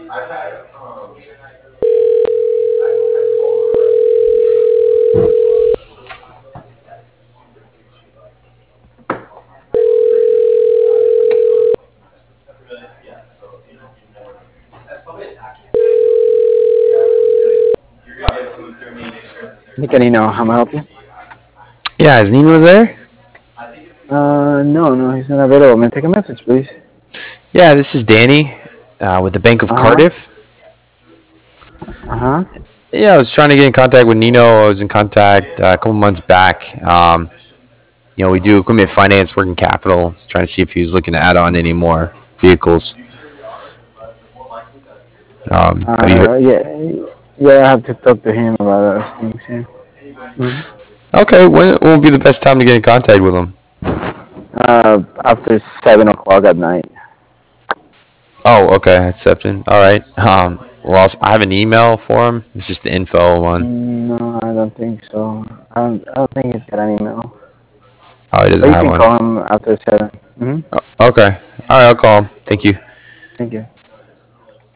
Nicanino, how may I help you? Yeah, is Nino there? No, he's not available. May I take a message, please? Yeah, this is Danny with the Bank of Uh-huh, Cardiff. uh-huh. Yeah, I was trying to get in contact with Nino. I was in contact a couple months back. We do equipment finance, working capital. Trying to see if he was looking to add on any more vehicles. Have you heard? Yeah, I have to talk to him about those things, yeah. Mhm. Okay, when will be the best time to get in contact with him? After 7 o'clock at night. Oh, okay, accepted. All right. I have an email for him. It's just the info one. No, I don't think so. I don't think he's got an email. Oh, he doesn't But you have can one. call him after 7. Mm-hmm. Okay. All right, I'll call him. Thank you. Thank you.